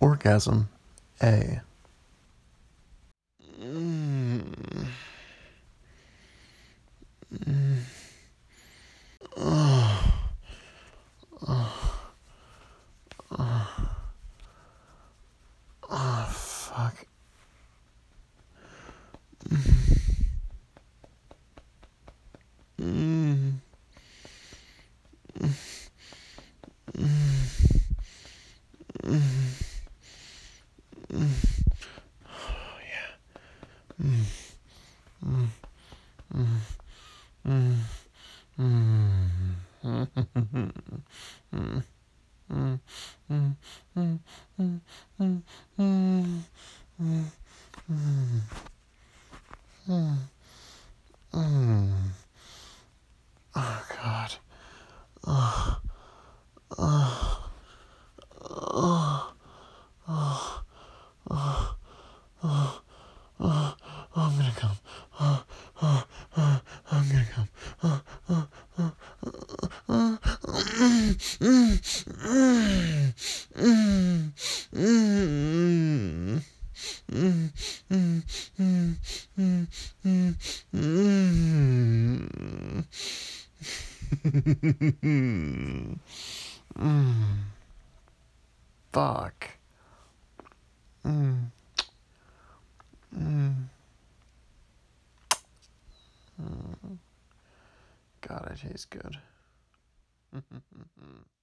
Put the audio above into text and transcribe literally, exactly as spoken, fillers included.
Orgasm A. Mm. Mm. Oh. Oh. Oh. Oh, fuck. Mm. Mm. Mm. Mm. Oh, yeah. Mm. Mm. Mm. Mm. Mm. Mm. Mm. Mm. Mm. Mm. Mm. Mm. Mm. Mm. Mm. Oh, God. Oh. Oh. Oh. Oh. Oh. Oh. Oh. I'm gonna come. Oh. Oh. Oh. I'm gonna come. Oh. Oh. Oh. Oh. Mm. Mm. Mm. Mm. Mm. Mm, mm, mm, mm, mm, mm. Mm. Fuck. Mm, mm, mm. God, it tastes good.